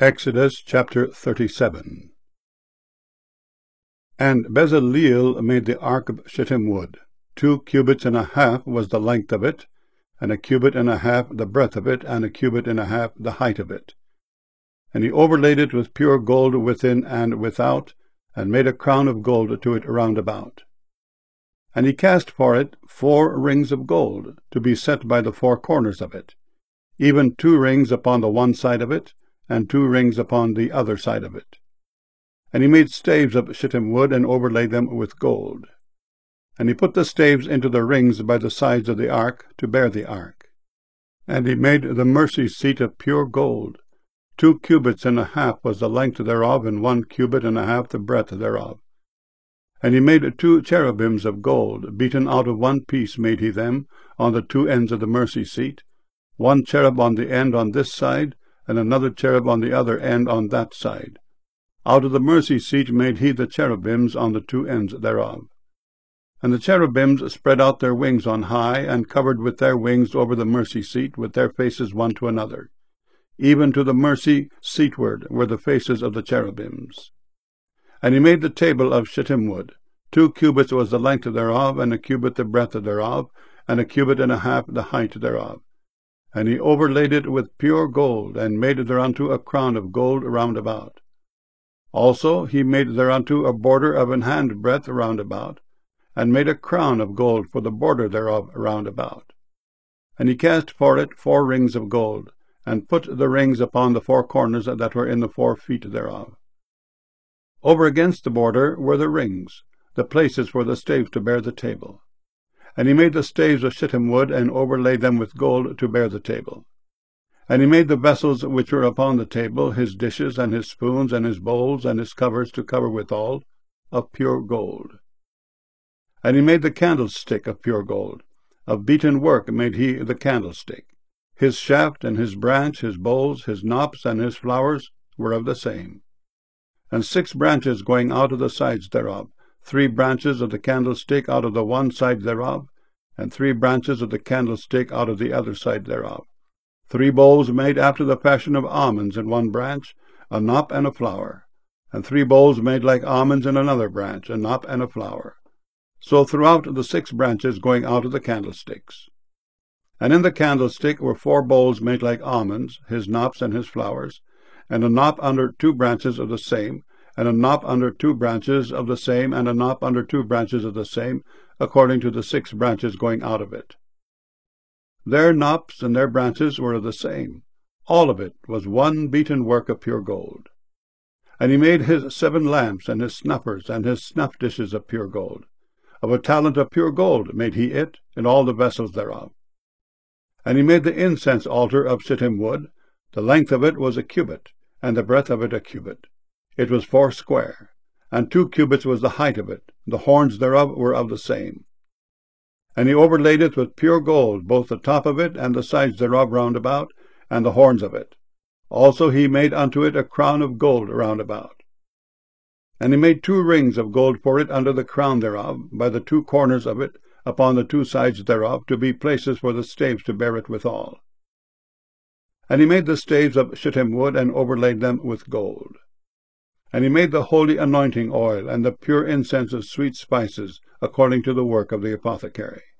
Exodus chapter 37. And Bezaleel made the ark of shittim wood. 2 cubits and a half was the length of it, and 1 cubit and a half the breadth of it, and 1 cubit and a half the height of it. And he overlaid it with pure gold within and without, and made a crown of gold to it round about. And he cast for it 4 rings of gold, to be set by the 4 corners of it, even 2 rings upon the one side of it, and 2 rings upon the other side of it. And he made staves of shittim wood, and overlaid them with gold. And he put the staves into the rings by the sides of the ark, to bear the ark. And he made the mercy seat of pure gold. 2 cubits and a half was the length thereof, and 1 cubit and a half the breadth thereof. And he made 2 cherubims of gold, beaten out of one piece made he them, on the 2 ends of the mercy seat, 1 cherub on the end on this side, and another cherub on the other end on that side. Out of the mercy seat made he the cherubims on the 2 ends thereof. And the cherubims spread out their wings on high, and covered with their wings over the mercy seat, with their faces one to another. Even to the mercy seatward were the faces of the cherubims. And he made the table of shittim wood. 2 cubits was the length thereof, and 1 cubit the breadth thereof, and 1 cubit and a half the height thereof. And he overlaid it with pure gold, and made thereunto a crown of gold round about. Also he made thereunto a border of an handbreadth round about, and made a crown of gold for the border thereof round about. And he cast for it 4 rings of gold, and put the rings upon the 4 corners that were in the 4 feet thereof. Over against the border were the rings, the places for the staves to bear the table. And he made the staves of shittim wood, and overlaid them with gold to bear the table. And he made the vessels which were upon the table, his dishes, and his spoons, and his bowls, and his covers to cover withal, of pure gold. And he made the candlestick of pure gold. Of beaten work made he the candlestick. His shaft, and his branch, his bowls, his knops, and his flowers were of the same. And 6 branches going out of the sides thereof, 3 branches of the candlestick out of the one side thereof, and 3 branches of the candlestick out of the other side thereof. 3 bowls made after the fashion of almonds in one branch, a knop and a flower, and 3 bowls made like almonds in another branch, a knop and a flower. So throughout the 6 branches going out of the candlesticks. And in the candlestick were 4 bowls made like almonds, his knops and his flowers, and a knop under 2 branches of the same, and a knop under 2 branches of the same, and a knop under 2 branches of the same, according to the 6 branches going out of it. Their knops and their branches were of the same. All of it was one beaten work of pure gold. And he made his 7 lamps, and his snuffers, and his snuff dishes of pure gold. Of a talent of pure gold made he it, and all the vessels thereof. And he made the incense altar of shittim wood. The length of it was 1 cubit, and the breadth of it 1 cubit. It was 4 square, and 2 cubits was the height of it. The horns thereof were of the same. And he overlaid it with pure gold, both the top of it, and the sides thereof round about, and the horns of it. Also he made unto it a crown of gold round about. And he made 2 rings of gold for it under the crown thereof, by the 2 corners of it, upon the 2 sides thereof, to be places for the staves to bear it withal. And he made the staves of shittim wood, and overlaid them with gold. And he made the holy anointing oil, and the pure incense of sweet spices, according to the work of the apothecary.